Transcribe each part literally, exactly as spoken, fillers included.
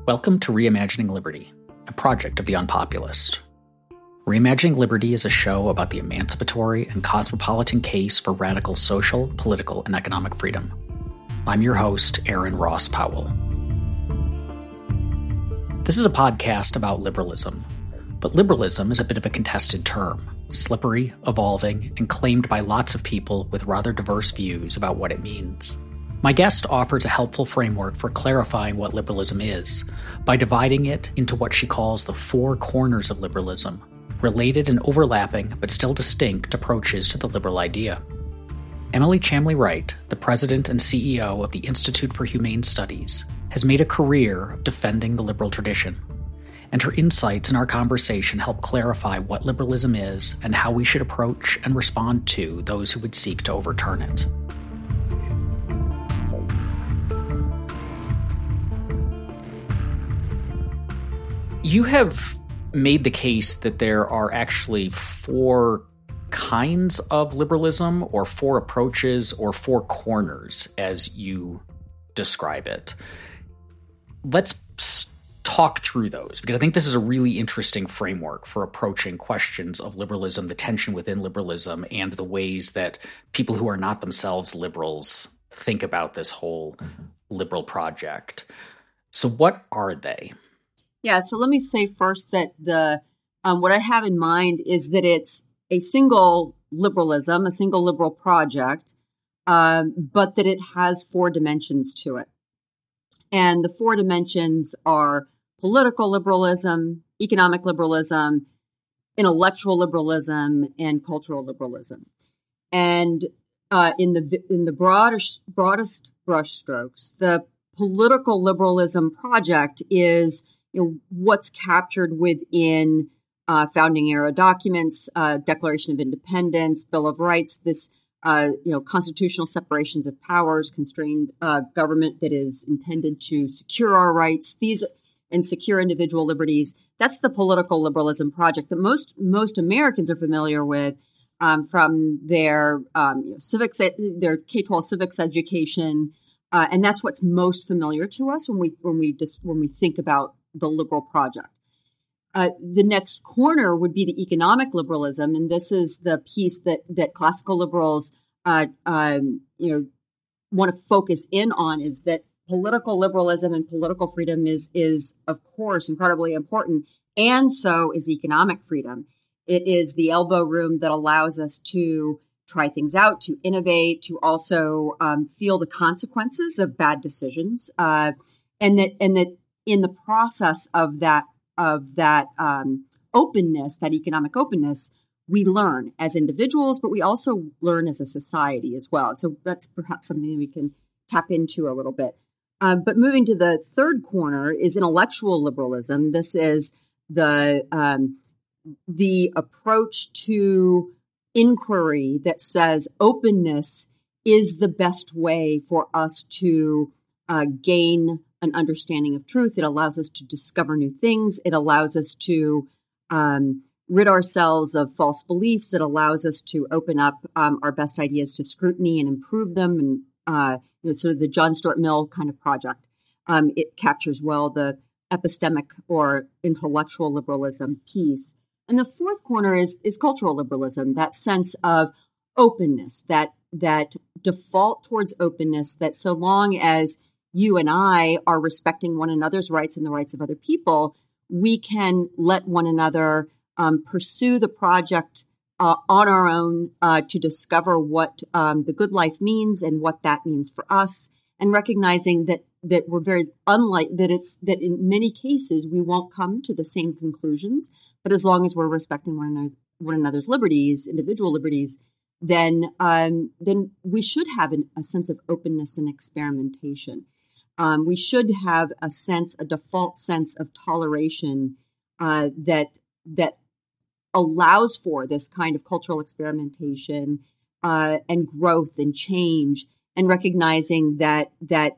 Welcome to Reimagining Liberty, a project of the Unpopulist. Reimagining Liberty is a show about the emancipatory and cosmopolitan case for radical social, political, and economic freedom. I'm your host, Aaron Ross Powell. This is a podcast about liberalism, but liberalism is a bit of a contested term, slippery, evolving, and claimed by lots of people with rather diverse views about what it means. My guest offers a helpful framework for clarifying what liberalism is by dividing it into what she calls the four corners of liberalism, related and overlapping but still distinct approaches to the liberal idea. Emily Chamley Wright, the president and C E O of the Institute for Humane Studies, has made a career of defending the liberal tradition, and her insights in our conversation help clarify what liberalism is and how we should approach and respond to those who would seek to overturn it. You have made the case that there are actually four kinds of liberalism, or four approaches, or four corners, as you describe it. Let's talk through those, because I think this is a really interesting framework for approaching questions of liberalism, the tension within liberalism, and the ways that people who are not themselves liberals think about this whole mm-hmm. liberal project. So what are they? Yeah, so let me say first that the um, what I have in mind is that it's a single liberalism, a single liberal project, um, but that it has four dimensions to it. And the four dimensions are political liberalism, economic liberalism, intellectual liberalism, and cultural liberalism. And uh, in the in the broadest broadest brushstrokes, the political liberalism project is You know, what's captured within uh, founding era documents, uh, Declaration of Independence, Bill of Rights, this, uh, you know, constitutional separations of powers, constrained uh, government that is intended to secure our rights, these and secure individual liberties. That's the political liberalism project that most most Americans are familiar with um, from their um, you know, civics, their K twelve civics education, uh, and that's what's most familiar to us when we when we just when we think about the liberal project. Uh, the next corner would be the economic liberalism, and this is the piece that that classical liberals, uh, um, you know, want to focus in on. Is that political liberalism and political freedom is is of course incredibly important, and so is economic freedom. It is the elbow room that allows us to try things out, to innovate, to also um, feel the consequences of bad decisions, uh, and that and that. In the process of that of that um, openness, that economic openness, we learn as individuals, but we also learn as a society as well. So that's perhaps something we can tap into a little bit. Uh, but moving to the third corner is intellectual liberalism. This is the um, the approach to inquiry that says openness is the best way for us to uh, gain an understanding of truth. It allows us to discover new things. It allows us to um, rid ourselves of false beliefs. It allows us to open up um, our best ideas to scrutiny and improve them. And uh, you know, sort of the John Stuart Mill kind of project. Um, it captures well the epistemic or intellectual liberalism piece. And the fourth corner is is cultural liberalism, that sense of openness, that that default towards openness, that so long as you and I are respecting one another's rights and the rights of other people, we can let one another um, pursue the project uh, on our own uh, to discover what um, the good life means and what that means for us, and recognizing that that we're very unlike that it's that in many cases we won't come to the same conclusions, but as long as we're respecting one another, one another's liberties, individual liberties, then um, then we should have an, a sense of openness and experimentation. Um, we should have a sense, a default sense of toleration uh, that that allows for this kind of cultural experimentation uh, and growth and change, and recognizing that that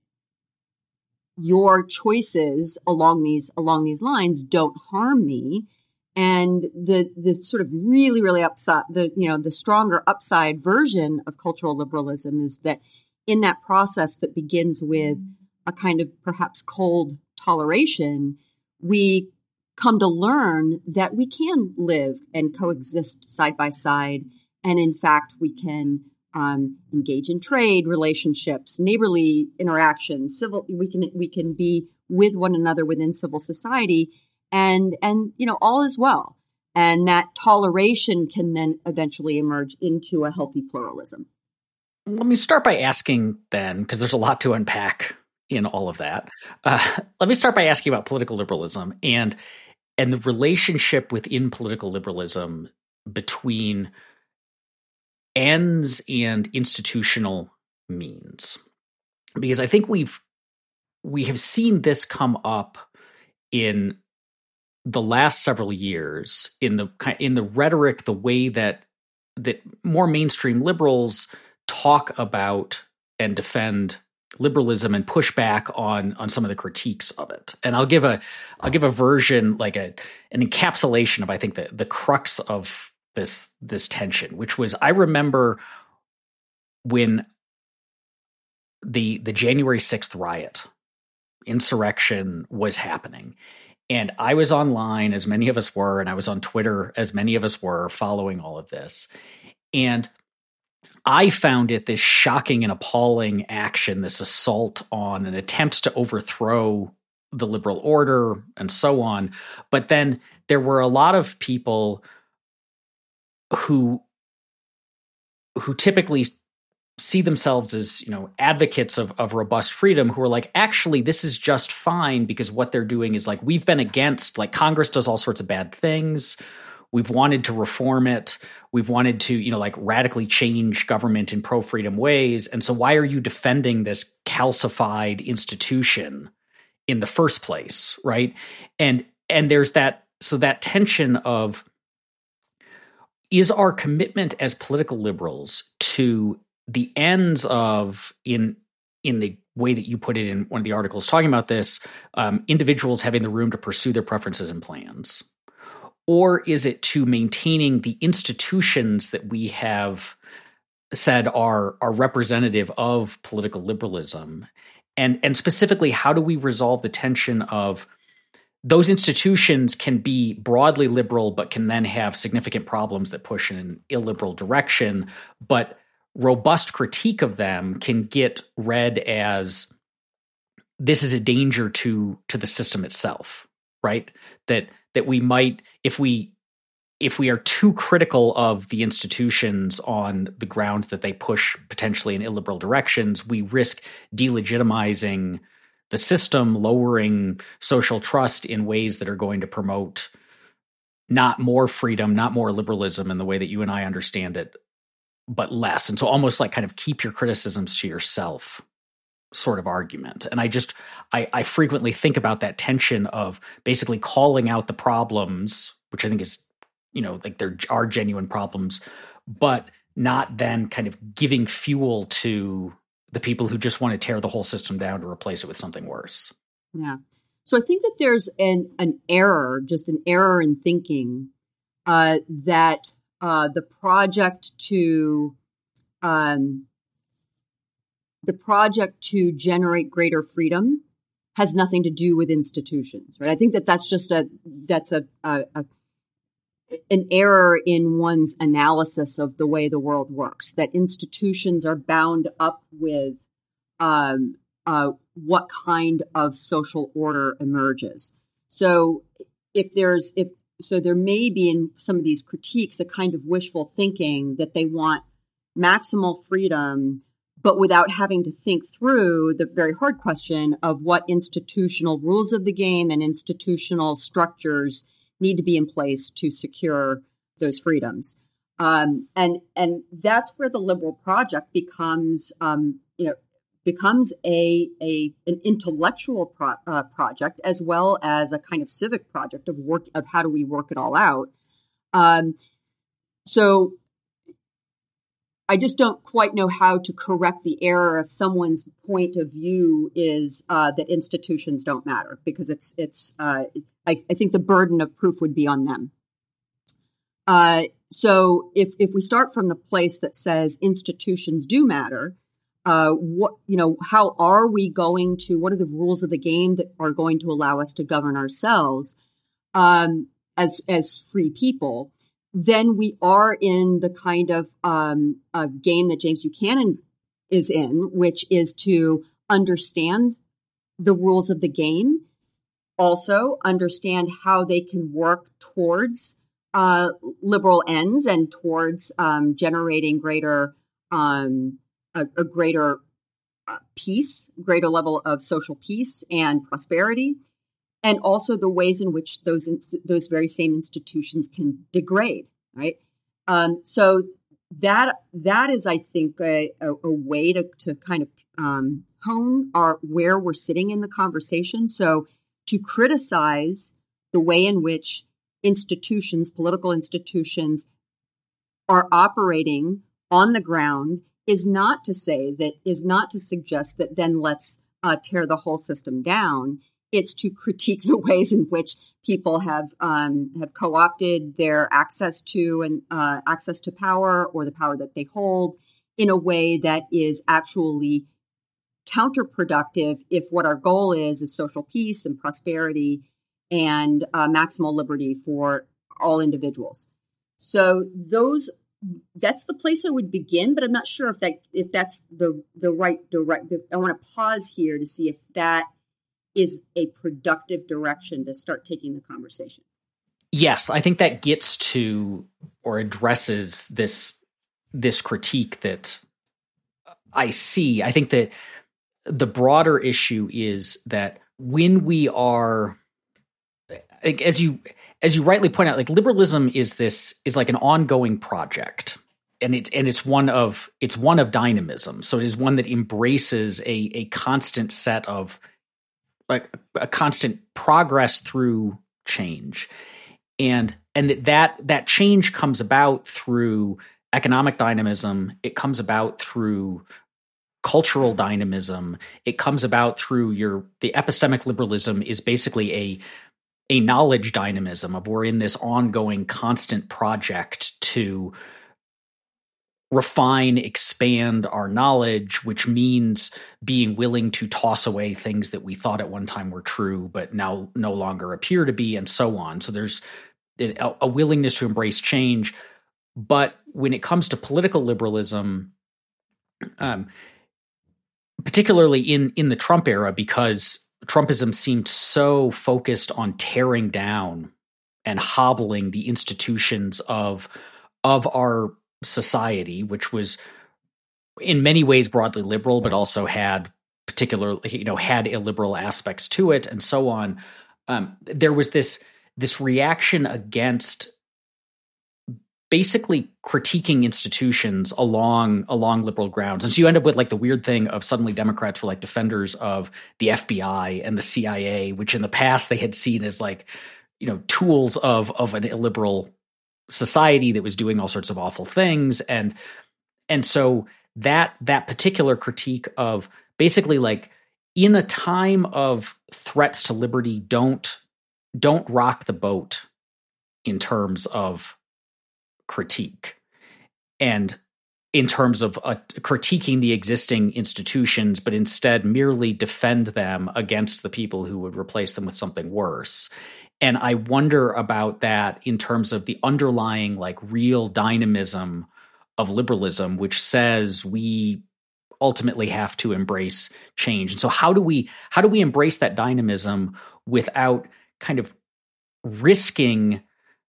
your choices along these along these lines don't harm me. And the the sort of really really upside the you know the stronger upside version of cultural liberalism is that in that process that begins with a kind of perhaps cold toleration, we come to learn that we can live and coexist side by side. And in fact, we can um, engage in trade relationships, neighborly interactions, civil, we can, we can be with one another within civil society, and, and, you know, all is well. And that toleration can then eventually emerge into a healthy pluralism. Let me start by asking then, because there's a lot to unpack in all of that. Uh, let me start by asking about political liberalism and and the relationship within political liberalism between ends and institutional means. Because I think we've we have seen this come up in the last several years in the in the rhetoric, the way that that more mainstream liberals talk about and defend liberalism and push back on on some of the critiques of it. And I'll give a I'll give a version, like a an encapsulation of I think the the crux of this this tension, which was, I remember when the the January sixth riot, insurrection was happening. And I was online, as many of us were, and I was on Twitter, as many of us were, following all of this. And I found it this shocking and appalling action, this assault on an attempt to overthrow the liberal order and so on. But then there were a lot of people who who typically see themselves as, you know, advocates of, of robust freedom, who are like, actually, this is just fine, because what they're doing is, like, we've been against, like, Congress does all sorts of bad things. We've wanted to reform it. We've wanted to, you know, like, radically change government in pro-freedom ways. And so why are you defending this calcified institution in the first place, right? And and there's that, so that tension of, is our commitment as political liberals to the ends of, in in the way that you put it in one of the articles talking about this, um, individuals having the room to pursue their preferences and plans? Or is it to maintaining the institutions that we have said are, are representative of political liberalism? And, and specifically, how do we resolve the tension of those institutions can be broadly liberal, but can then have significant problems that push in an illiberal direction, but robust critique of them can get read as, this is a danger to to the system itself, right? That that we might, if we if we are too critical of the institutions on the grounds that they push potentially in illiberal directions, we risk delegitimizing the system, lowering social trust in ways that are going to promote not more freedom, not more liberalism in the way that you and I understand it, but less. And so almost like kind of keep your criticisms to yourself sort of argument. And I just, I, I frequently think about that tension of basically calling out the problems, which I think is, you know, like there are genuine problems, but not then kind of giving fuel to the people who just want to tear the whole system down to replace it with something worse. Yeah. So I think that there's an, an error, just an error in thinking uh, that Uh, the project to um, the project to generate greater freedom has nothing to do with institutions, right? I think that that's just a that's a, a, a an error in one's analysis of the way the world works. That institutions are bound up with um, uh, what kind of social order emerges. So if there's if So there may be in some of these critiques a kind of wishful thinking that they want maximal freedom, but without having to think through the very hard question of what institutional rules of the game and institutional structures need to be in place to secure those freedoms. Um, and and that's where the liberal project becomes, um, you know, becomes a, a an intellectual pro, uh, project as well as a kind of civic project of work of how do we work it all out. Um, so I just don't quite know how to correct the error if someone's point of view is uh, that institutions don't matter, because it's it's uh, I, I think the burden of proof would be on them. Uh, so if if we start from the place that says institutions do matter, Uh, what, you know, how are we going to, what are the rules of the game that are going to allow us to govern ourselves, um, as, as free people? Then we are in the kind of, um, a game that James Buchanan is in, which is to understand the rules of the game, also understand how they can work towards, uh, liberal ends and towards, um, generating greater, um, A, a greater uh, peace, greater level of social peace and prosperity, and also the ways in which those those very same institutions can degrade. Right. Um, so that that is, I think, a, a, a way to to kind of um, hone our where we're sitting in the conversation. So to criticize the way in which institutions, political institutions, are operating on the ground is not to say that is not to suggest that then let's uh, tear the whole system down. It's to critique the ways in which people have um, have co-opted their access to and uh, access to power or the power that they hold in a way that is actually counterproductive if what our goal is is social peace and prosperity and uh, maximal liberty for all individuals. So those. That's the place I would begin, but I'm not sure if that if that's the the right direct. I want to pause here to see if that is a productive direction to start taking the conversation. Yes, I think that gets to or addresses this this critique that I see. I think that the broader issue is that when we are, like, as you. As you rightly point out, like liberalism is this is like an ongoing project, and it's and it's one of it's one of dynamism. So it is one that embraces a a constant set of like a constant progress through change, and and that that, that change comes about through economic dynamism. It comes about through cultural dynamism. It comes about through your the epistemic liberalism is basically a a knowledge dynamism of we're in this ongoing constant project to refine, expand our knowledge, which means being willing to toss away things that we thought at one time were true, but now no longer appear to be, and so on. So there's a, a willingness to embrace change. But when it comes to political liberalism, um, particularly in, in the Trump era, because Trumpism seemed so focused on tearing down and hobbling the institutions of of our society, which was in many ways broadly liberal, but also had particularly, you know, had illiberal aspects to it, and so on. Um, there was this this reaction against basically critiquing institutions along along liberal grounds. And so you end up with like the weird thing of suddenly Democrats were like defenders of the F B I and the C I A, which in the past they had seen as like, you know, tools of of an illiberal society that was doing all sorts of awful things. And and so that that particular critique of basically like in a time of threats to liberty, don't don't rock the boat in terms of critique and in terms of uh, critiquing the existing institutions, but instead merely defend them against the people who would replace them with something worse. And I wonder about that in terms of the underlying like real dynamism of liberalism, which says we ultimately have to embrace change. And so how do we how do we embrace that dynamism without kind of risking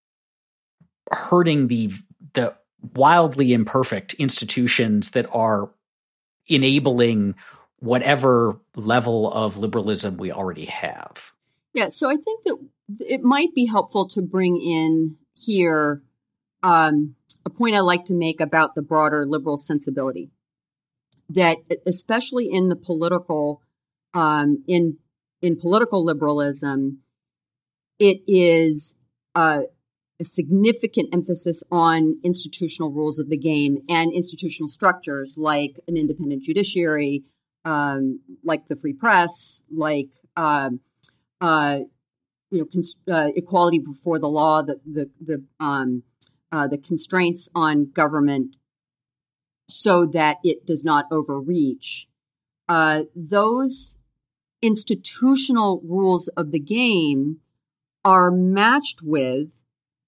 hurting the the wildly imperfect institutions that are enabling whatever level of liberalism we already have? Yeah, so I think that it might be helpful to bring in here um, a point I like to make about the broader liberal sensibility, that especially in the political um, in in political liberalism, it is uh, a significant emphasis on institutional rules of the game and institutional structures like an independent judiciary, um, like the free press, like um, uh, you know, cons- uh, equality before the law, the the the um, uh, the constraints on government so that it does not overreach. Uh, those institutional rules of the game are matched with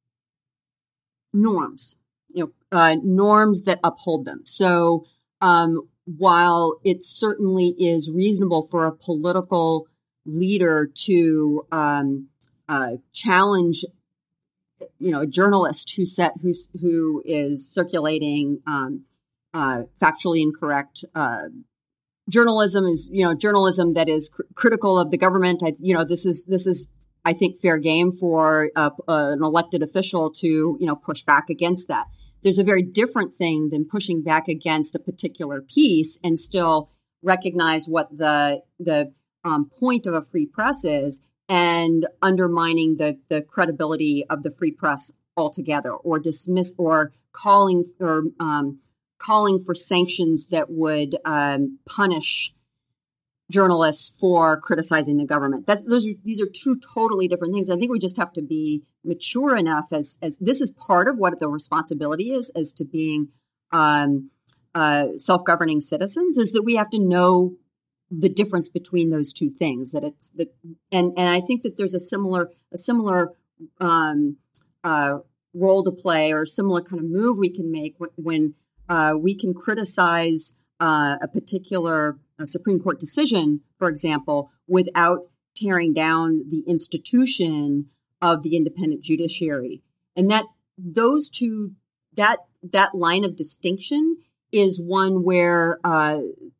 norms, you know, uh, norms that uphold them. So, um, while it certainly is reasonable for a political leader to um, uh, challenge, you know, a journalist who set who's who is circulating um, uh, factually incorrect uh, journalism is, you know, journalism that is cr- critical of the government. I, you know, this is this is I think fair game for uh, uh, an elected official to, you know, push back against that. There's a very different thing than pushing back against a particular piece and still recognize what the the um, point of a free press is, and undermining the the credibility of the free press altogether, or dismiss or calling or um, calling for sanctions that would um, punish journalists for criticizing the government. That's those are these are two totally different things. I think we just have to be mature enough as as this is part of what the responsibility is as to being um, uh, self-governing citizens, is that we have to know the difference between those two things. That it's that, and and I think that there's a similar a similar um, uh, role to play, or similar kind of move we can make when, when uh, we can criticize uh, a particular a Supreme Court decision, for example, without tearing down the institution of the independent judiciary. And that those two, that that line of distinction is one where uh,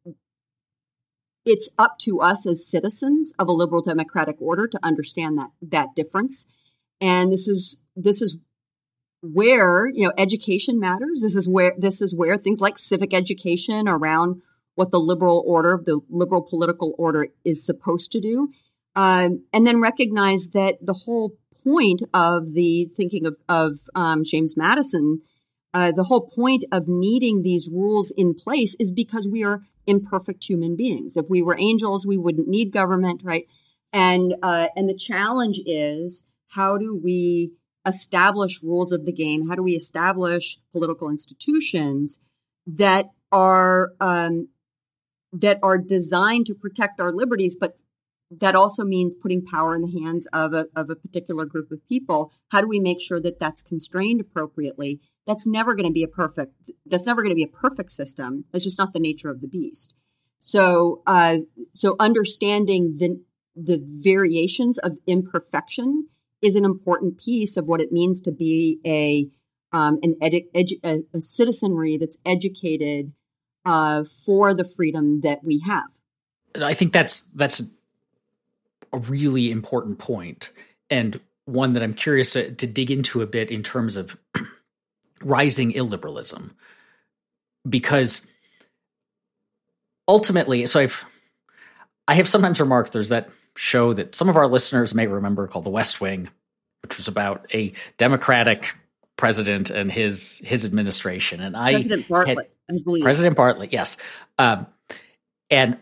it's up to us as citizens of a liberal democratic order to understand that that difference. And this is this is where, you know, education matters. This is where this is where things like civic education around what the liberal order, the liberal political order is supposed to do. Um, and then recognize that the whole point of the thinking of, of um, James Madison, uh, the whole point of needing these rules in place is because we are imperfect human beings. If we were angels, we wouldn't need government, right? And uh, and the challenge is, how do we establish rules of the game? How do we establish political institutions that are um, that are designed to protect our liberties, but that also means putting power in the hands of a, of a particular group of people? How do we make sure that that's constrained appropriately? That's never going to be a perfect, that's never going to be a perfect system. That's just not the nature of the beast. So, uh, so understanding the, the variations of imperfection is an important piece of what it means to be a, um, an edu- edu- a, a citizenry that's educated Uh, for the freedom that we have. I think that's that's a really important point, and one that I'm curious to, to dig into a bit in terms of rising illiberalism, because ultimately, so I've I have sometimes remarked there's that show that some of our listeners may remember called The West Wing, which was about a Democratic president and his his administration, and I President Bartlett. Had, I believe. President Bartlett, yes. Um, and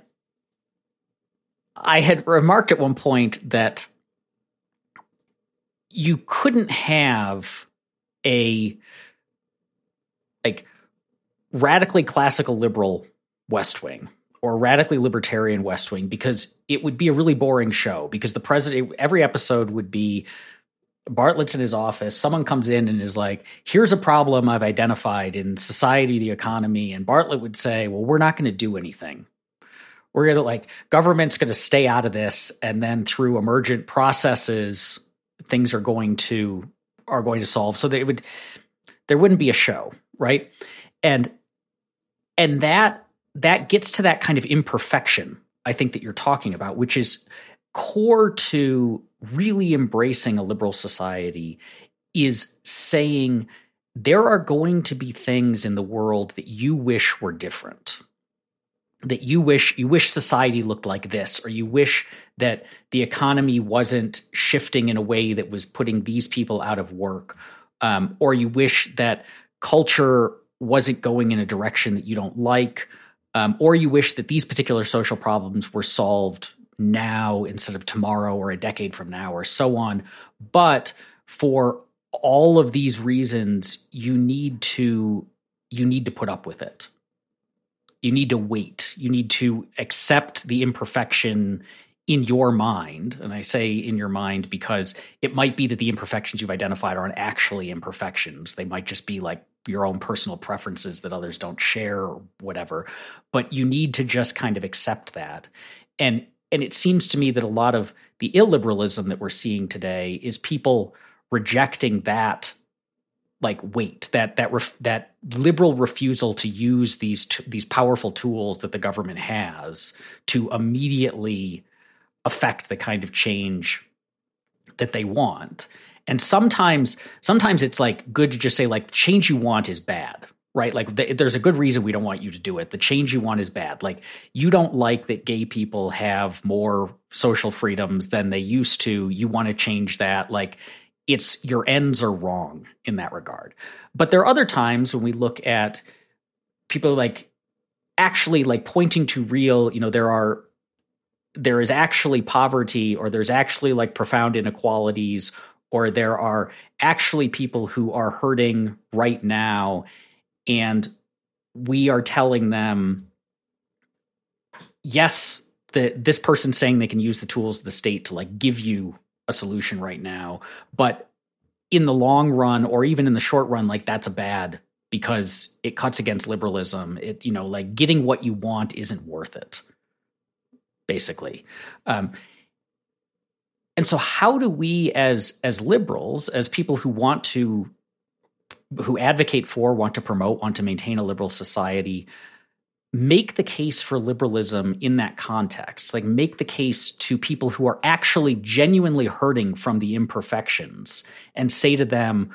I had remarked at one point that you couldn't have a like radically classical liberal West Wing or radically libertarian West Wing, because it would be a really boring show, because the president, every episode would be Bartlett's in his office, someone comes in and is like, here's a problem I've identified in society, the economy. And Bartlett would say, well, we're not going to do anything. We're going to like, government's going to stay out of this. And then through emergent processes, things are going to, are going to solve. So they would, there wouldn't be a show. Right. And, and that, that gets to that kind of imperfection, I think, that you're talking about, which is core to really embracing a liberal society, is saying there are going to be things in the world that you wish were different, that you wish you wish society looked like this, or you wish that the economy wasn't shifting in a way that was putting these people out of work, um, or you wish that culture wasn't going in a direction that you don't like, um, or you wish that these particular social problems were solved now instead of tomorrow or a decade from now, or so on. But for all of these reasons, you need to you need to put up with it. You need to wait. You need to accept the imperfection in your mind. And I say in your mind because it might be that the imperfections you've identified aren't actually imperfections. They might just be like your own personal preferences that others don't share or whatever. But you need to just kind of accept that. And and it seems to me that a lot of the illiberalism that we're seeing today is people rejecting that, like wait, that that ref, that liberal refusal to use these t- these powerful tools that the government has to immediately affect the kind of change that they want. And sometimes, sometimes it's like good to just say like, the change you want is bad, right? Like th- there's a good reason we don't want you to do it. The change you want is bad. Like you don't like that gay people have more social freedoms than they used to. You want to change that. Like it's your ends are wrong in that regard. But there are other times when we look at people like actually like pointing to real, you know, there are there is actually poverty, or there's actually like profound inequalities, or there are actually people who are hurting right now. And we are telling them, yes, that this person's saying they can use the tools of the state to like give you a solution right now. But in the long run, or even in the short run, like that's a bad because it cuts against liberalism. It, you know, like getting what you want isn't worth it. Basically. Um, and so how do we as as liberals, as people who want to, who advocate for, want to promote, want to maintain a liberal society, make the case for liberalism in that context? Like make the case to people who are actually genuinely hurting from the imperfections and say to them,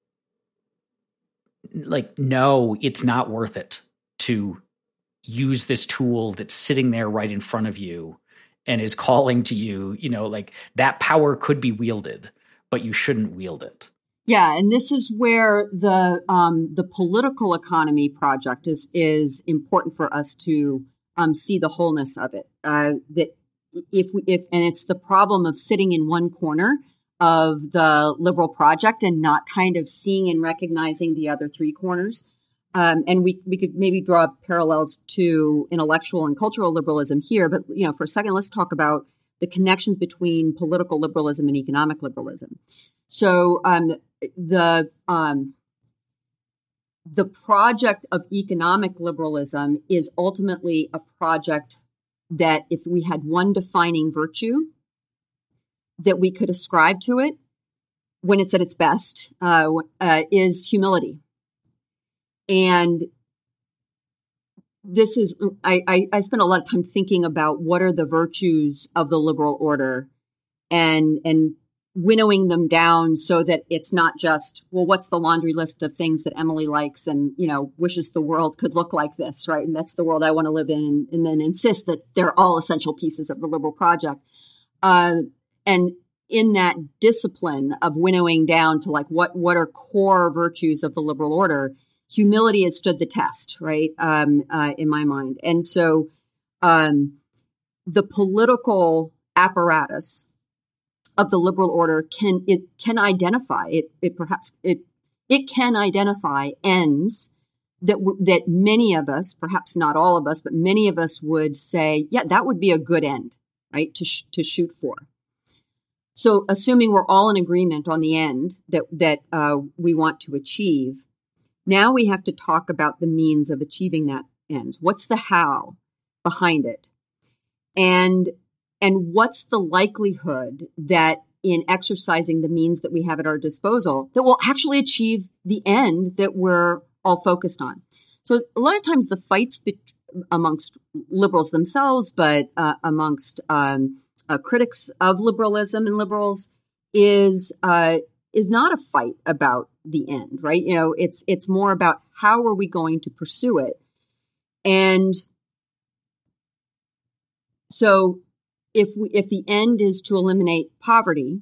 like, no, it's not worth it to use this tool that's sitting there right in front of you and is calling to you, you know, like that power could be wielded, but you shouldn't wield it. Yeah, and this is where the um, the political economy project is is important for us to um, see the wholeness of it. Uh, that if we if and it's the problem of sitting in one corner of the liberal project and not kind of seeing and recognizing the other three corners. Um, and we we could maybe draw parallels to intellectual and cultural liberalism here, but you know, for a second, let's talk about the connections between political liberalism and economic liberalism. So um, the um, the project of economic liberalism is ultimately a project that, if we had one defining virtue that we could ascribe to it when it's at its best, uh, uh, is humility. And this is, I, I, I spent a lot of time thinking about what are the virtues of the liberal order and, and winnowing them down so that it's not just, well, what's the laundry list of things that Emily likes and, you know, wishes the world could look like this, right? And that's the world I want to live in. And then insist that they're all essential pieces of the liberal project. Uh, and in that discipline of winnowing down to like, what, what are core virtues of the liberal order? Humility has stood the test, right? Um, uh, in my mind. And so, um, the political apparatus of the liberal order can, it can identify it, it perhaps, it, it can identify ends that, w- that many of us, perhaps not all of us, but many of us would say, yeah, that would be a good end, right? To, sh- to shoot for. So assuming we're all in agreement on the end that, that, uh, we want to achieve, now we have to talk about the means of achieving that end. What's the how behind it? And, and what's the likelihood that in exercising the means that we have at our disposal that we'll actually achieve the end that we're all focused on? So a lot of times the fights be- amongst liberals themselves, but uh, amongst um, uh, critics of liberalism and liberals is uh, is not a fight about the end, right? You know, it's it's more about how are we going to pursue it. And so if we if the end is to eliminate poverty,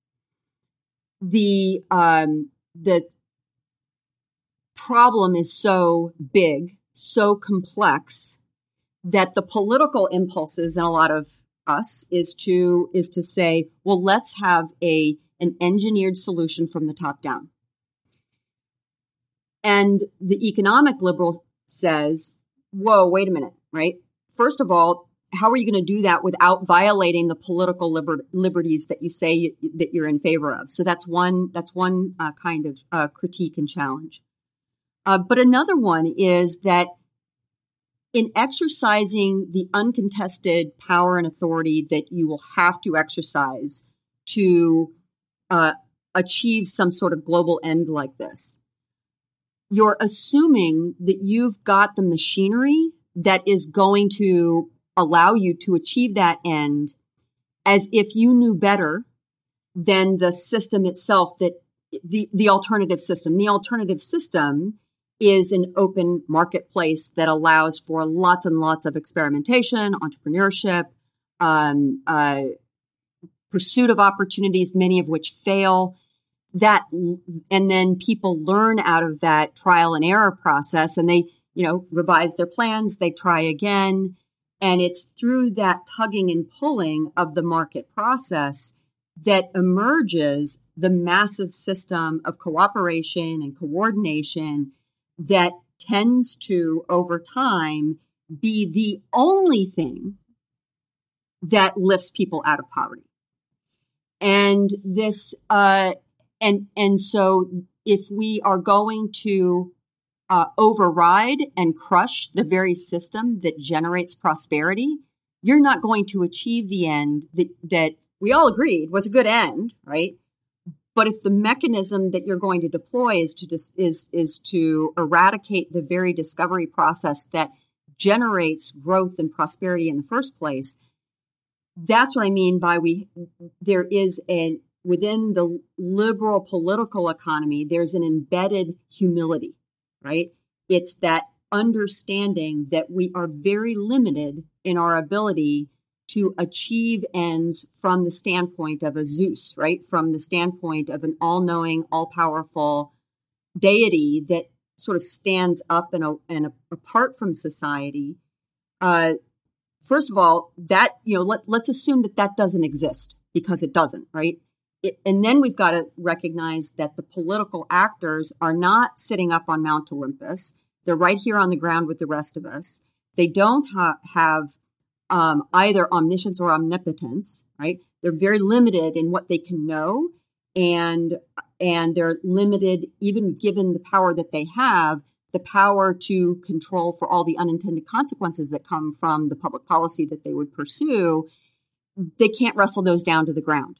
the um the problem is so big, so complex that the political impulses in a lot of us is to is to say, well, let's have a an engineered solution from the top down. And the economic liberal says, whoa, wait a minute, right? First of all, how are you going to do that without violating the political liber- liberties that you say you, that you're in favor of? So that's one, that's one uh, kind of uh, critique and challenge. Uh, but another one is that in exercising the uncontested power and authority that you will have to exercise to uh, achieve some sort of global end like this, you're assuming that you've got the machinery that is going to allow you to achieve that end as if you knew better than the system itself, that the, the alternative system. The alternative system is an open marketplace that allows for lots and lots of experimentation, entrepreneurship, um, uh, pursuit of opportunities, many of which fail. That, and then people learn out of that trial and error process, and they, you know, revise their plans, they try again. And it's through that tugging and pulling of the market process that emerges the massive system of cooperation and coordination that tends to, over time, be the only thing that lifts people out of poverty. And this, uh, and, and so if we are going to Uh, override and crush the very system that generates prosperity, you're not going to achieve the end that, that we all agreed was a good end, right? But if the mechanism that you're going to deploy is to dis- is is to eradicate the very discovery process that generates growth and prosperity in the first place, that's what I mean by we. There is an within the liberal political economy, there's an embedded humility. Right? It's that understanding that we are very limited in our ability to achieve ends from the standpoint of a Zeus, right? From the standpoint of an all-knowing, all-powerful deity that sort of stands up and, a, and a, apart from society. Uh, first of all, that, you know, let, let's assume that that doesn't exist, because it doesn't, right? It, and then we've got to recognize that the political actors are not sitting up on Mount Olympus. They're right here on the ground with the rest of us. They don't ha- have um, either omniscience or omnipotence, right? They're very limited in what they can know, and and they're limited, even given the power that they have, the power to control for all the unintended consequences that come from the public policy that they would pursue. They can't wrestle those down to the ground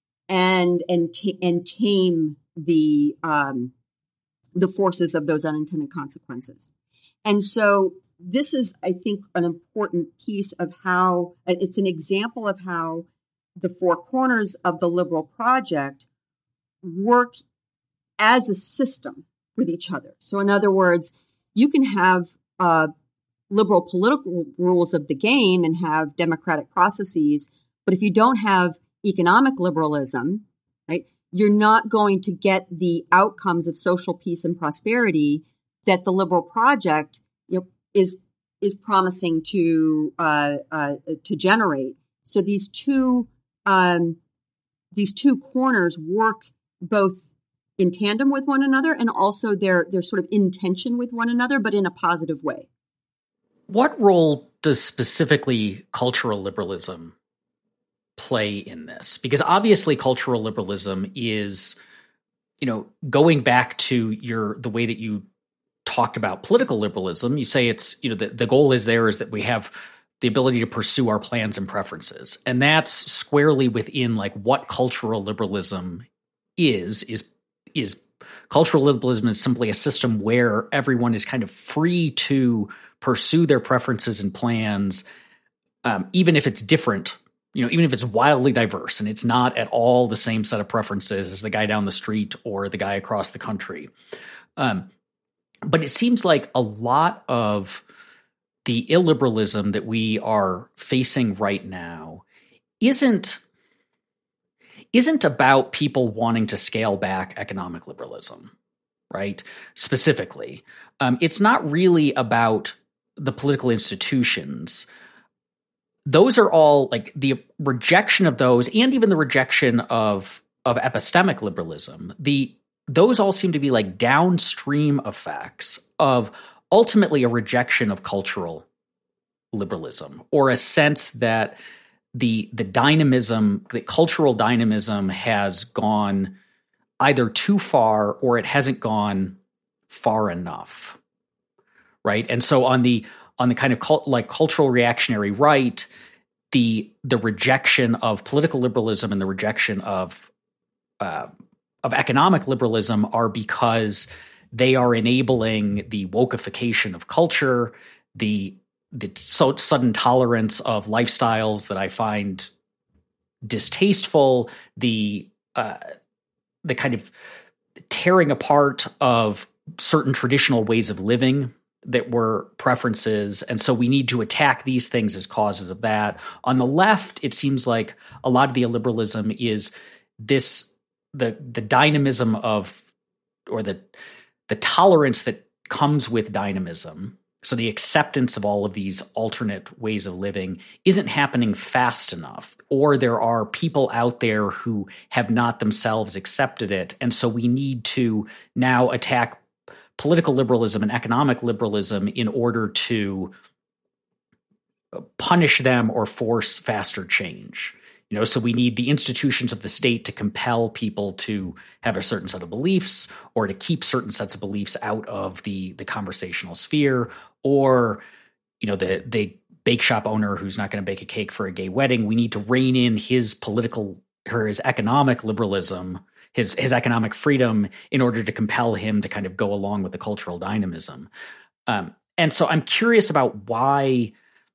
and and t- and tame the um, the forces of those unintended consequences. And so this is, I think, an important piece of how it's an example of how the four corners of the liberal project work as a system with each other. So in other words, you can have uh, liberal political rules of the game and have democratic processes, but if you don't have economic liberalism, right, you're not going to get the outcomes of social peace and prosperity that the liberal project, you know, is is promising to uh, uh, to generate. So these two um, these two corners work both in tandem with one another, and also they're they're sort of in tension with one another, but in a positive way. What role does specifically cultural liberalism play in this? Because obviously cultural liberalism is, you know, going back to your the way that you talked about political liberalism, you say it's, you know, the, the goal is there is that we have the ability to pursue our plans and preferences. And that's squarely within like what cultural liberalism is, is, is cultural liberalism is simply a system where everyone is kind of free to pursue their preferences and plans, um, even if it's different, you know, even if it's wildly diverse and it's not at all the same set of preferences as the guy down the street or the guy across the country. Um, But it seems like a lot of the illiberalism that we are facing right now isn't isn't about people wanting to scale back economic liberalism, right? Specifically, um, it's not really about the political institutions. Those are all like the rejection of those, and even the rejection of of epistemic liberalism. The Those all seem to be like downstream effects of ultimately a rejection of cultural liberalism, or a sense that the the dynamism, the cultural dynamism has gone either too far or it hasn't gone far enough, right? And so on the on the kind of cult, like cultural reactionary right, the the rejection of political liberalism and the rejection of uh, of economic liberalism are because they are enabling the wokeification of culture, the the so sudden tolerance of lifestyles that I find distasteful, the uh, the kind of tearing apart of certain traditional ways of living that were preferences. And so we need to attack these things as causes of that. On the left, it seems like a lot of the illiberalism is this, the the dynamism of, or the the tolerance that comes with dynamism. So the acceptance of all of these alternate ways of living isn't happening fast enough, or there are people out there who have not themselves accepted it. And so we need to now attack political liberalism and economic liberalism in order to punish them or force faster change. You know, so we need the institutions of the state to compel people to have a certain set of beliefs, or to keep certain sets of beliefs out of the the conversational sphere, or, you know, the the bake shop owner who's not going to bake a cake for a gay wedding. We need to rein in his political or his economic liberalism, his his economic freedom, in order to compel him to kind of go along with the cultural dynamism. Um, and so I'm curious about why.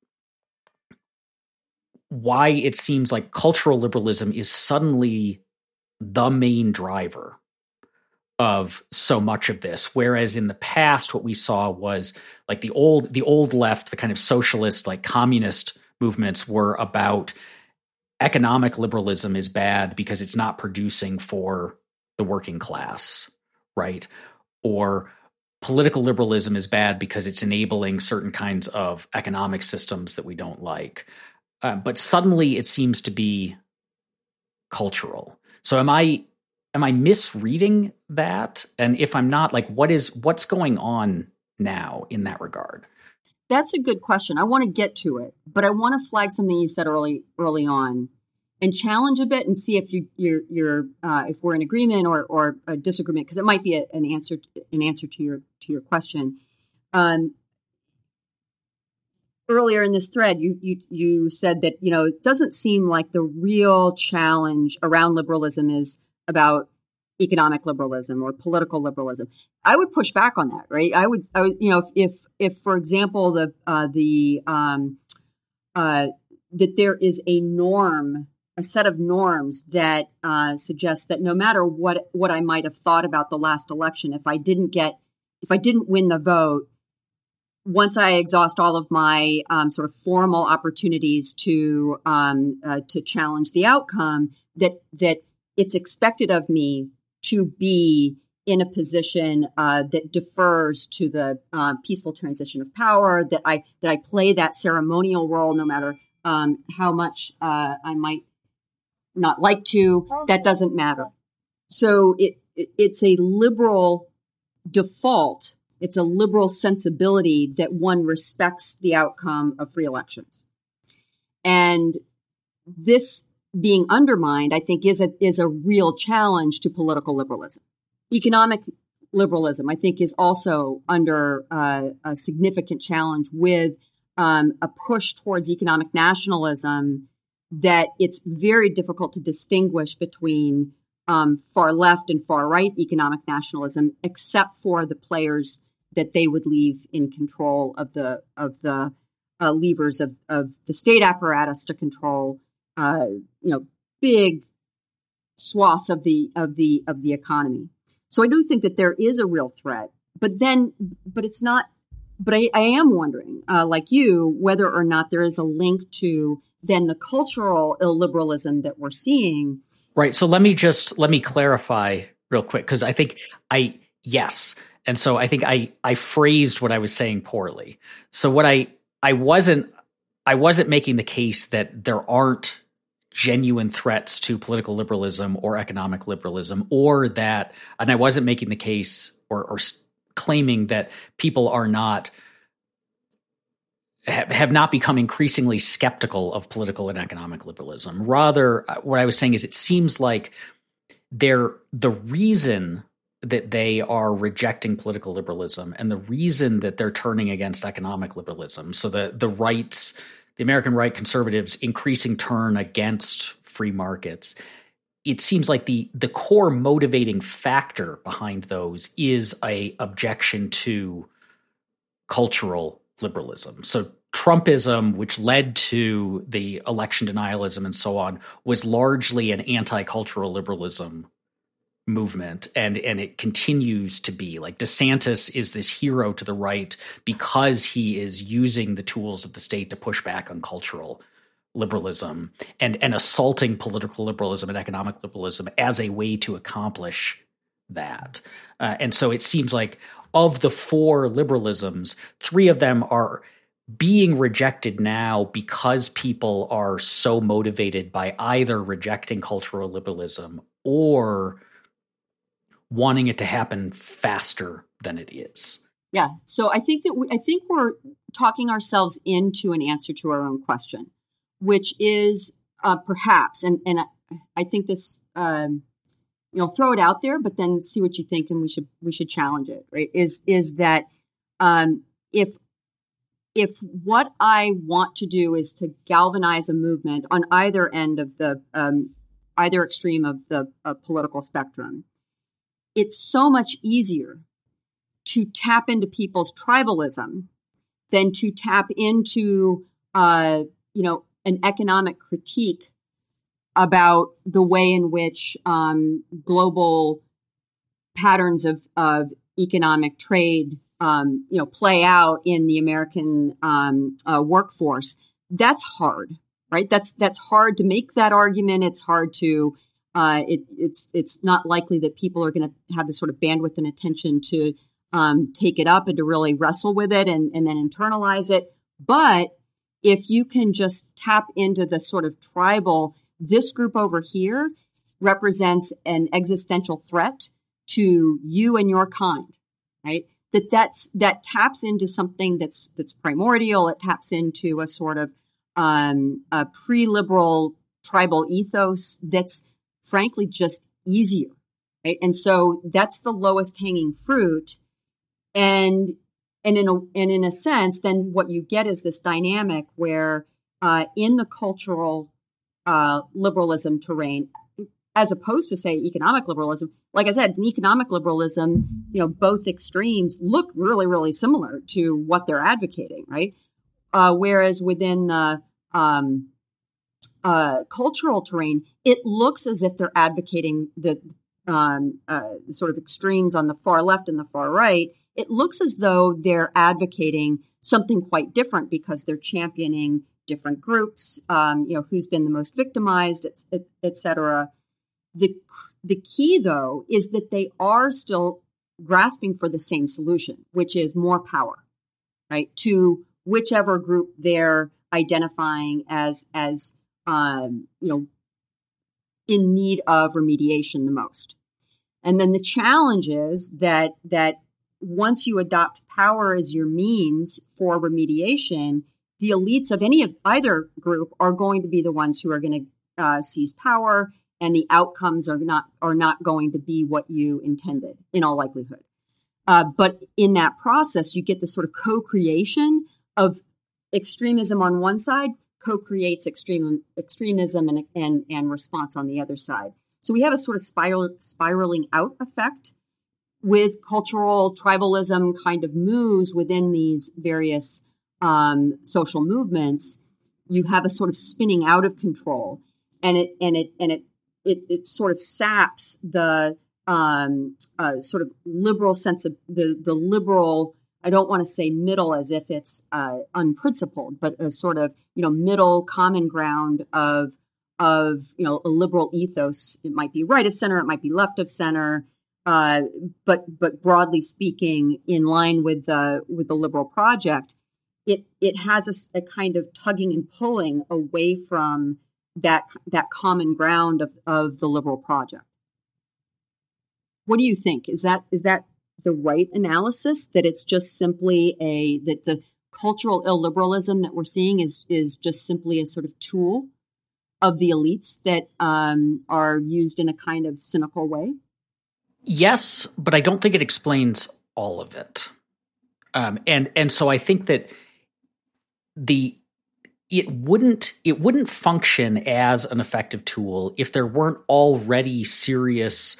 why it seems like cultural liberalism is suddenly the main driver of so much of this. Whereas in the past, what we saw was like the old, the old left, the kind of socialist, like communist movements were about economic liberalism is bad because it's not producing for the working class, right? Or political liberalism is bad because it's enabling certain kinds of economic systems that we don't like. Uh, but suddenly it seems to be cultural. So am I am I misreading that? And if I'm not, like, what is what's going on now in that regard? That's a good question. I want to get to it, but I want to flag something you said early early on, and challenge a bit and see if you you're, you're uh, if we're in agreement or or a disagreement, because it might be a, an answer an answer to your to your question. Um, Earlier in this thread, you, you you said that, you know, it doesn't seem like the real challenge around liberalism is about economic liberalism or political liberalism. I would push back on that, right? I would, I would, you know, if if, if for example, the uh, the um, uh, that there is a norm, a set of norms that uh, suggests that no matter what what I might have thought about the last election, if I didn't get, if I didn't win the vote, once I exhaust all of my um, sort of formal opportunities to um, uh, to challenge the outcome, that that it's expected of me to be in a position uh, that defers to the uh, peaceful transition of power, that I that I play that ceremonial role, no matter um, how much uh, I might not like to. That doesn't matter. So it, it it's a liberal default. It's a liberal sensibility that one respects the outcome of free elections. And this being undermined, I think, is a, is a real challenge to political liberalism. Economic liberalism, I think, is also under uh, a significant challenge with um, a push towards economic nationalism that it's very difficult to distinguish between um, far left and far right economic nationalism, except for the players that they would leave in control of the of the uh, levers of, of the state apparatus to control, uh, you know, big swaths of the of the of the economy. So I do think that there is a real threat, but then, but it's not. But I, I am wondering, uh, like you, whether or not there is a link to then the cultural illiberalism that we're seeing. Right. So let me just let me clarify real quick, because I think I yes. And so I think I, I phrased what I was saying poorly. So what I I wasn't I wasn't making the case that there aren't genuine threats to political liberalism or economic liberalism, or that, and I wasn't making the case or or claiming that people are not have not become increasingly skeptical of political and economic liberalism. Rather, what I was saying is it seems like they're the reason that they are rejecting political liberalism and the reason that they're turning against economic liberalism. So the the rights, the American right conservatives increasing turn against free markets. It seems like the the core motivating factor behind those is a objection to cultural liberalism. So Trumpism, which led to the election denialism and so on, was largely an anti-cultural liberalism movement, and and it continues to be. Like DeSantis is this hero to the right because he is using the tools of the state to push back on cultural liberalism and and assaulting political liberalism and economic liberalism as a way to accomplish that. Uh, and so it seems like of the four liberalisms, three of them are being rejected now because people are so motivated by either rejecting cultural liberalism or wanting it to happen faster than it is. Yeah. So I think that we, I think we're talking ourselves into an answer to our own question, which is uh, perhaps, and and I, I think this, um, you know, throw it out there, but then see what you think, and we should we should challenge it. Right? Is is that um, if if what I want to do is to galvanize a movement on either end of the um, either extreme of the uh, political spectrum, it's so much easier to tap into people's tribalism than to tap into, uh, you know, an economic critique about the way in which um, global patterns of, of economic trade, um, you know, play out in the American um, uh, workforce. That's hard, right? That's that's hard to make that argument. It's hard to. Uh, it, it's it's not likely that people are going to have the sort of bandwidth and attention to um, take it up and to really wrestle with it and, and then internalize it. But if you can just tap into the sort of tribal, this group over here represents an existential threat to you and your kind, right? That that's that taps into something that's that's primordial. It taps into a sort of um, a pre-liberal tribal ethos that's frankly just easier, right? And so that's the lowest hanging fruit. And and in a and in a sense, then what you get is this dynamic where uh, in the cultural uh, liberalism terrain, as opposed to say economic liberalism, like I said, in economic liberalism, you know, both extremes look really, really similar to what they're advocating, right? Uh, whereas within the um, uh, cultural terrain, it looks as if they're advocating the um, uh, sort of extremes on the far left and the far right. It looks as though they're advocating something quite different because they're championing different groups, um, you know, who's been the most victimized, et, et, et cetera. The, the key, though, is that they are still grasping for the same solution, which is more power, right, to whichever group they're identifying as, as um, you know, in need of remediation the most. And then the challenge is that that once you adopt power as your means for remediation, the elites of any of either group are going to be the ones who are going to uh, seize power, and the outcomes are not are not going to be what you intended in all likelihood. Uh, but in that process, you get the sort of co-creation of extremism on one side, co-creates extreme extremism and, and and response on the other side. So we have a sort of spiral spiraling out effect with cultural tribalism kind of moves within these various um, social movements. You have a sort of spinning out of control, and it and it and it it, it sort of saps the um, uh, sort of liberal sense of the the liberal. I don't want to say middle as if it's uh, unprincipled, but a sort of, you know, middle common ground of, of, you know, a liberal ethos. It might be right of center. It might be left of center. Uh, but, but broadly speaking, in line with the, with the liberal project, it, it has a, a kind of tugging and pulling away from that, that common ground of, of the liberal project. What do you think? Is that, is that the right analysis, that it's just simply a, that the cultural illiberalism that we're seeing is, is just simply a sort of tool of the elites that um, are used in a kind of cynical way? Yes, but I don't think it explains all of it. Um, and and so I think that the it wouldn't it wouldn't function as an effective tool if there weren't already serious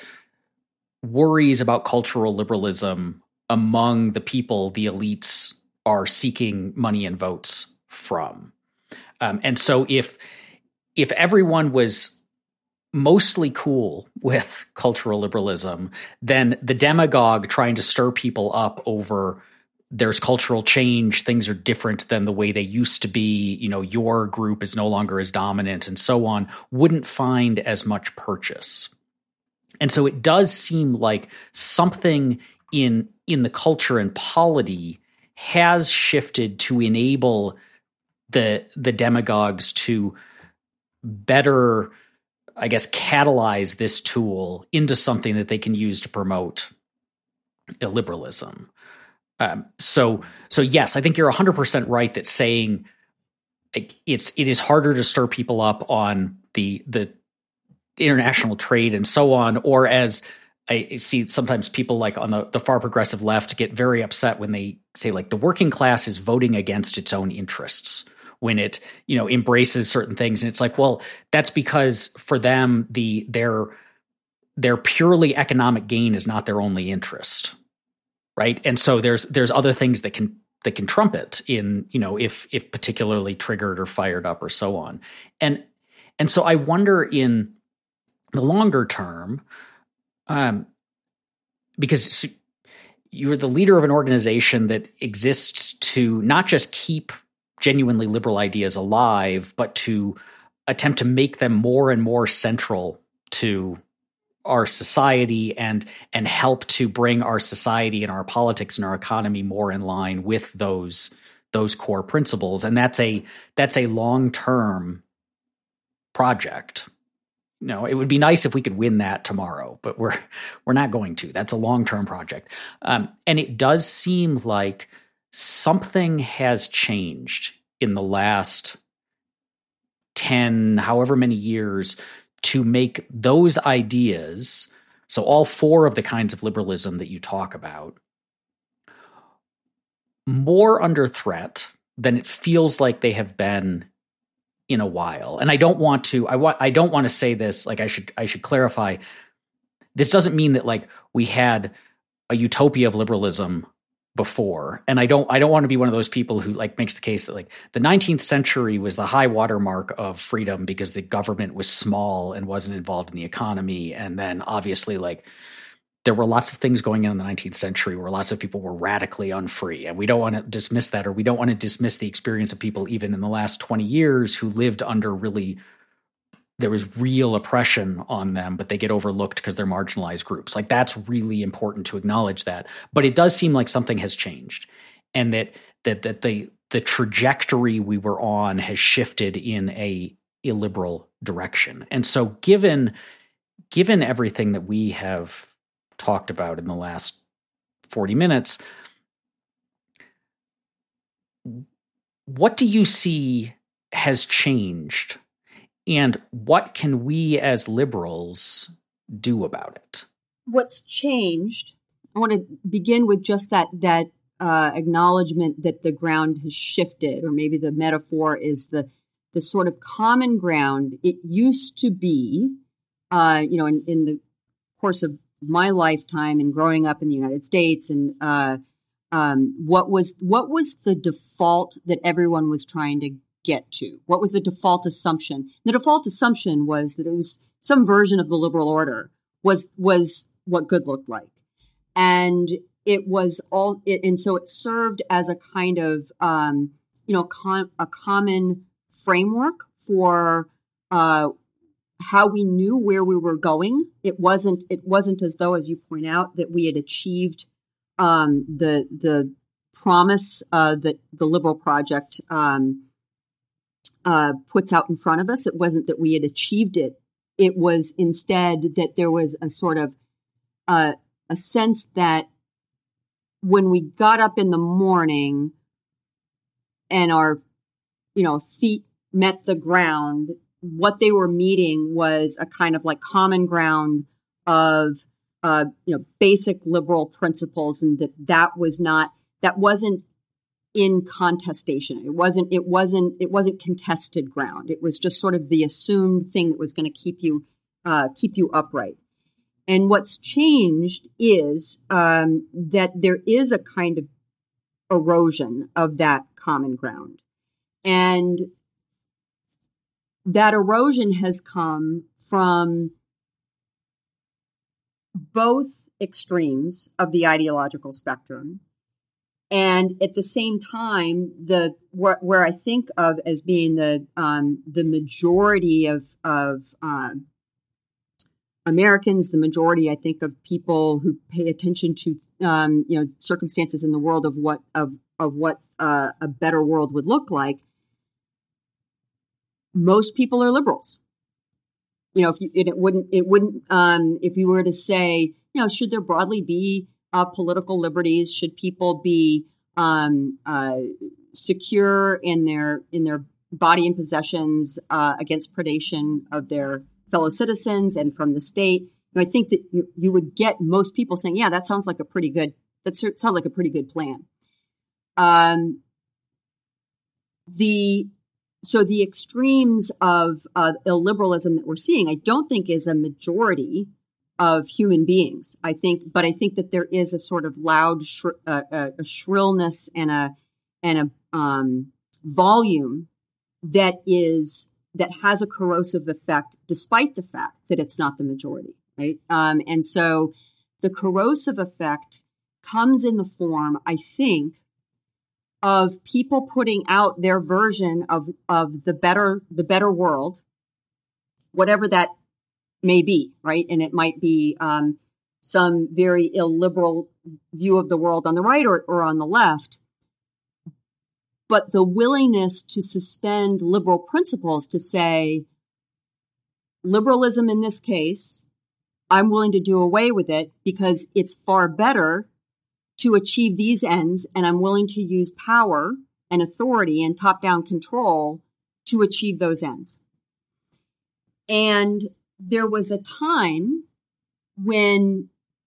worries about cultural liberalism among the people the elites are seeking money and votes from. Um, and so if if everyone was mostly cool with cultural liberalism, then the demagogue trying to stir people up over there's cultural change, things are different than the way they used to be, you know, your group is no longer as dominant and so on, wouldn't find as much purchase. And so it does seem like something in in the culture and polity has shifted to enable the the demagogues to better, I guess, catalyze this tool into something that they can use to promote illiberalism. Um, so, so yes, I think you're one hundred percent right that saying it's it is harder to stir people up on the the international trade and so on, or as I see sometimes people like on the, the far progressive left get very upset when they say like the working class is voting against its own interests when it, you know, embraces certain things. And it's like, well, that's because for them, the their their purely economic gain is not their only interest. Right. And so there's there's other things that can that can trump it in, you know, if if particularly triggered or fired up or so on. And and so I wonder in the longer term, um, because you're the leader of an organization that exists to not just keep genuinely liberal ideas alive, but to attempt to make them more and more central to our society and and help to bring our society and our politics and our economy more in line with those those core principles. And that's a that's a long-term project. You know, it would be nice if we could win that tomorrow, but we're we're not going to. That's a long-term project. Um, and it does seem like something has changed in the last ten, however many years, to make those ideas, so all four of the kinds of liberalism that you talk about, more under threat than it feels like they have been in a while. And I don't want to, I want, I don't want to say this, like I should, I should clarify. This doesn't mean that like we had a utopia of liberalism before. And I don't, I don't want to be one of those people who like makes the case that like the nineteenth century was the high watermark of freedom because the government was small and wasn't involved in the economy. And then obviously like there were lots of things going on in the nineteenth century where lots of people were radically unfree. And we don't want to dismiss that, or we don't want to dismiss the experience of people even in the last twenty years who lived under really, there was real oppression on them, but they get overlooked because they're marginalized groups. Like that's really important to acknowledge that. But it does seem like something has changed, and that that that the the trajectory we were on has shifted in a illiberal direction. And so given given everything that we have talked about in the last forty minutes, what do you see has changed? And what can we as liberals do about it? What's changed, I want to begin with just that that uh, acknowledgement that the ground has shifted, or maybe the metaphor is the the sort of common ground. It used to be, uh, you know, in, in the course of my lifetime and growing up in the United States, and uh, um, what was what was the default that everyone was trying to get to? What was the default assumption? The default assumption was that it was some version of the liberal order was was what good looked like, and it was all. It, and so it served as a kind of um, you know con, a common framework for uh, how we knew where we were going. It wasn't. It wasn't as though, as you point out, that we had achieved um, the the promise uh, that the liberal project Um, Uh, puts out in front of us. It wasn't that we had achieved it. It was instead that there was a sort of uh, a sense that when we got up in the morning and our, you know, feet met the ground, what they were meeting was a kind of like common ground of, uh, you know, basic liberal principles, and that that was not, that wasn't in contestation. It wasn't, it wasn't, it wasn't contested ground. It was just sort of the assumed thing that was going to keep you, uh, keep you upright. And what's changed is um, that there is a kind of erosion of that common ground. And that erosion has come from both extremes of the ideological spectrum. And at the same time, the where, where I think of as being the um, the majority of of um, Americans, the majority, I think, of people who pay attention to um, you know circumstances in the world of what of of what uh, a better world would look like. Most people are liberals. You know, if you, it wouldn't it wouldn't um, if you were to say, you know, should there broadly be Uh, political liberties? Should people be um, uh, secure in their in their body and possessions uh, against predation of their fellow citizens and from the state? You know, I think that you, you would get most people saying, "Yeah, that sounds like a pretty good that sounds like a pretty good plan." Um, the so the extremes of uh, illiberalism that we're seeing, I don't think is a majority of human beings. I think, but I think that there is a sort of loud shri- uh, uh, a shrillness and a and a um, volume that is that has a corrosive effect, despite the fact that it's not the majority, right? Um, and so, the corrosive effect comes in the form, I think, of people putting out their version of of the better the better world, whatever that may be, right? And it might be um, some very illiberal view of the world on the right or, or on the left. But the willingness to suspend liberal principles to say, liberalism in this case, I'm willing to do away with it because it's far better to achieve these ends, and I'm willing to use power and authority and top-down control to achieve those ends. And there was a time when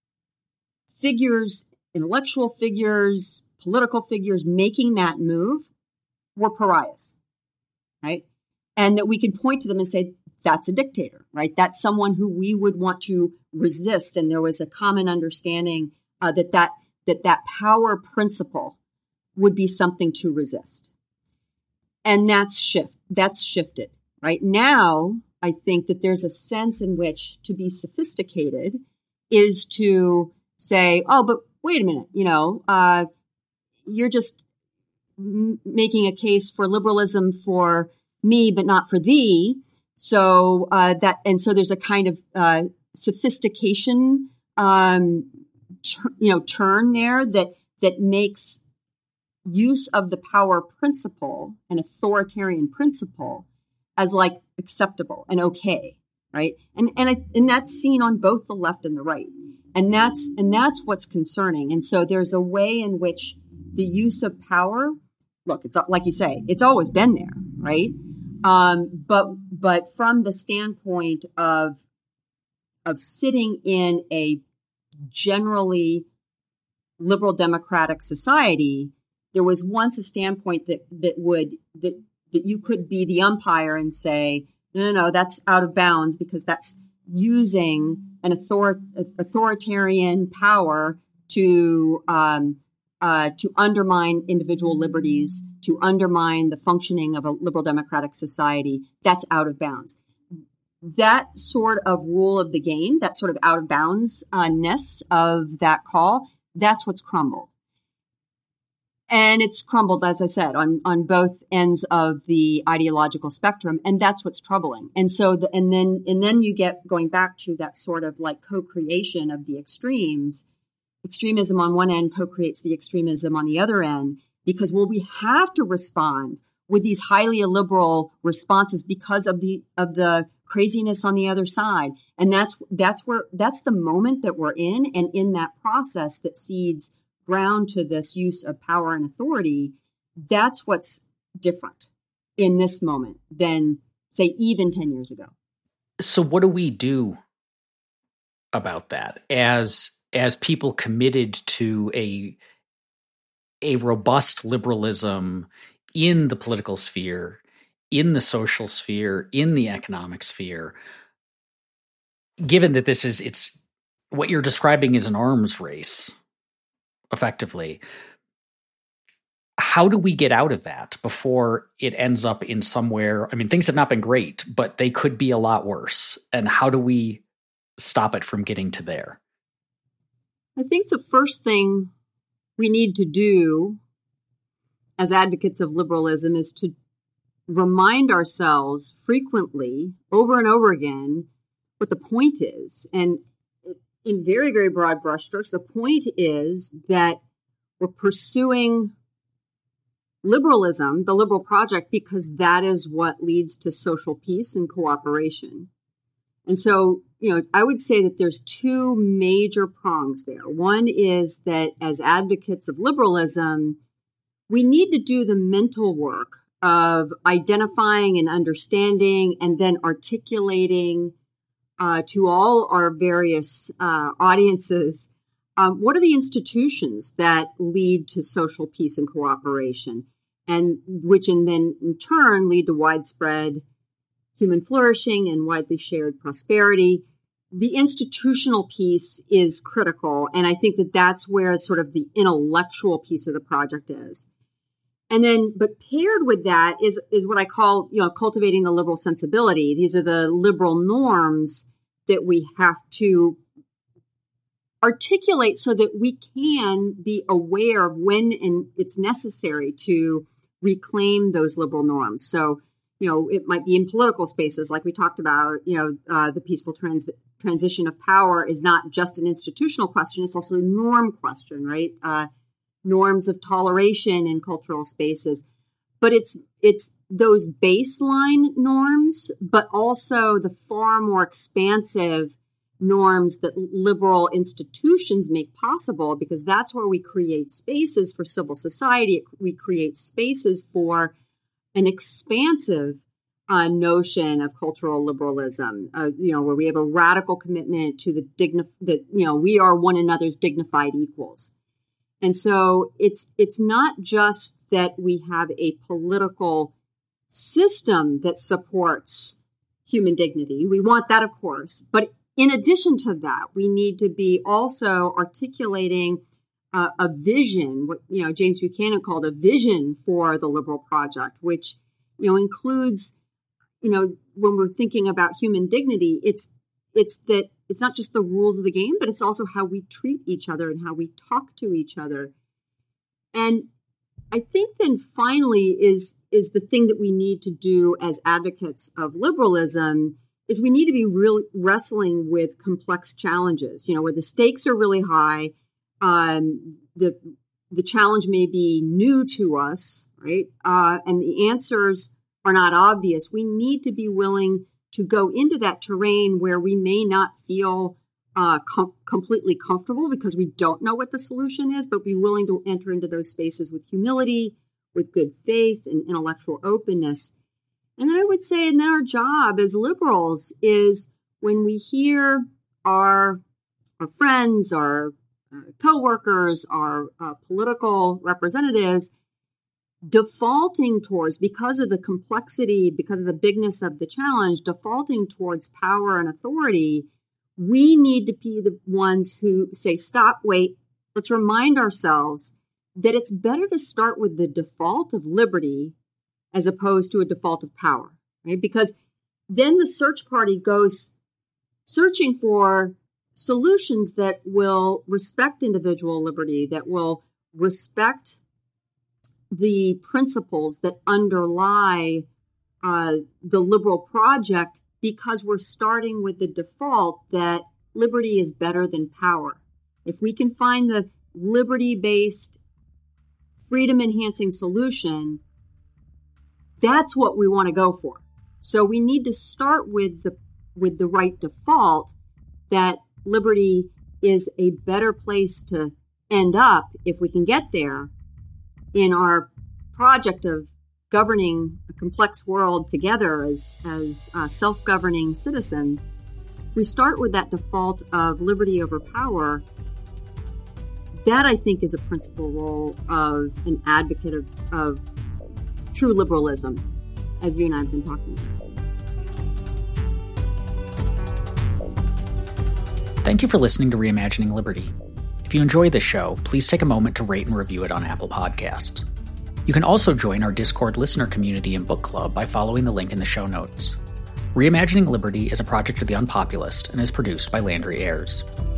figures, intellectual figures, political figures making that move were pariahs, right? And that we could point to them and say, that's a dictator, right? That's someone who we would want to resist. And there was a common understanding uh, that, that that that power principle would be something to resist. And that's shift. That's shifted, right? Now, I think that there's a sense in which to be sophisticated is to say, oh, but wait a minute, you know, uh, you're just m- making a case for liberalism for me, but not for thee. So uh, that, and so there's a kind of uh, sophistication, um, tr- you know, turn there that that makes use of the power principle, an authoritarian principle, as like acceptable and okay, right? And and I, and that's seen on both the left and the right, and that's and that's what's concerning. And so there's a way in which the use of power, look, it's like you say, it's always been there, right? Um, but but from the standpoint of of sitting in a generally liberal democratic society, there was once a standpoint that that would that. that you could be the umpire and say, no, no, no, that's out of bounds because that's using an author- authoritarian power to um, uh, to undermine individual liberties, to undermine the functioning of a liberal democratic society. That's out of bounds. That sort of rule of the game, that sort of out of bounds-ness of that call, that's what's crumbled. And it's crumbled, as I said, on, on both ends of the ideological spectrum, and that's what's troubling. And so, the, and then, and then you get going back to that sort of like co-creation of the extremes. Extremism on one end co-creates the extremism on the other end, because well, we have to respond with these highly illiberal responses because of the of the craziness on the other side, and that's that's where that's the moment that we're in, and in that process that seeds ground to this use of power and authority, that's what's different in this moment than, say, even ten years ago. So what do we do about that as as people committed to a a robust liberalism in the political sphere, in the social sphere, in the economic sphere, given that this is it's what you're describing is an arms race, effectively? How do we get out of that before it ends up in somewhere? I mean, things have not been great, but they could be a lot worse. And how do we stop it from getting to there? I think the first thing we need to do as advocates of liberalism is to remind ourselves frequently, over and over again, what the point is. And in very, very broad brushstrokes, the point is that we're pursuing liberalism, the liberal project, because that is what leads to social peace and cooperation. And so, you know, I would say that there's two major prongs there. One is that as advocates of liberalism, we need to do the mental work of identifying and understanding and then articulating uh, to all our various uh, audiences, um, what are the institutions that lead to social peace and cooperation, and which in then in turn lead to widespread human flourishing and widely shared prosperity. The institutional piece is critical, and I think that that's where sort of the intellectual piece of the project is. And then, but paired with that is, is what I call, you know, cultivating the liberal sensibility. These are the liberal norms that we have to articulate so that we can be aware of when and it's necessary to reclaim those liberal norms. So, you know, it might be in political spaces, like we talked about, you know, uh, the peaceful trans- transition of power is not just an institutional question. It's also a norm question, right? Uh, norms of toleration in cultural spaces. But it's it's those baseline norms, but also the far more expansive norms that liberal institutions make possible, because that's where we create spaces for civil society. We create spaces for an expansive uh, notion of cultural liberalism, uh, you know, where we have a radical commitment to the dignif- that, you know, we are one another's dignified equals. And so it's it's not just that we have a political system that supports human dignity. We want that, of course. But in addition to that, we need to be also articulating uh, a vision, what, you know, James Buchanan called a vision for the liberal project, which, you know, includes, you know, when we're thinking about human dignity, it's it's that it's not just the rules of the game, but it's also how we treat each other and how we talk to each other. And I think then finally is, is the thing that we need to do as advocates of liberalism is we need to be really wrestling with complex challenges, you know, where the stakes are really high. Um, the, the challenge may be new to us, right? Uh, and the answers are not obvious. We need to be willing to go into that terrain where we may not feel uh, com- completely comfortable because we don't know what the solution is, but be willing to enter into those spaces with humility, with good faith and intellectual openness. And then I would say, and then our job as liberals is when we hear our, our friends, our uh, coworkers, our uh, political representatives defaulting towards, because of the complexity, because of the bigness of the challenge, defaulting towards power and authority, we need to be the ones who say, stop, wait, let's remind ourselves that it's better to start with the default of liberty as opposed to a default of power, right? Because then the search party goes searching for solutions that will respect individual liberty, that will respect the principles that underlie uh, the liberal project, because we're starting with the default that liberty is better than power. If we can find the liberty-based, freedom-enhancing solution, that's what we want to go for. So we need to start with the with the right default, that liberty is a better place to end up, if we can get there, in our project of governing a complex world together as, as uh, self-governing citizens, if we start with that default of liberty over power, that I think is a principal role of an advocate of, of true liberalism, as you and I have been talking about. Thank you for listening to Reimagining Liberty. If you enjoy this show, please take a moment to rate and review it on Apple Podcasts. You can also join our Discord listener community and book club by following the link in the show notes. Reimagining Liberty is a project of The Unpopulist and is produced by Landry Ayres.